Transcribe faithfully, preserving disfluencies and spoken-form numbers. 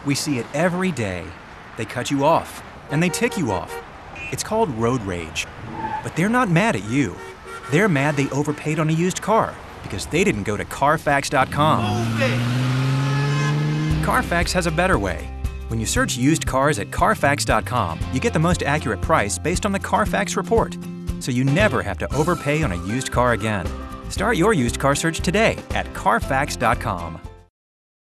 We see it every day. They cut you off, and they tick you off. It's called road rage. But they're not mad at you. They're mad they overpaid on a used car because they didn't go to Carfax dot com. Carfax has a better way. When you search used cars at Carfax dot com, you get the most accurate price based on the Carfax report, so you never have to overpay on a used car again. Start your used car search today at Carfax dot com.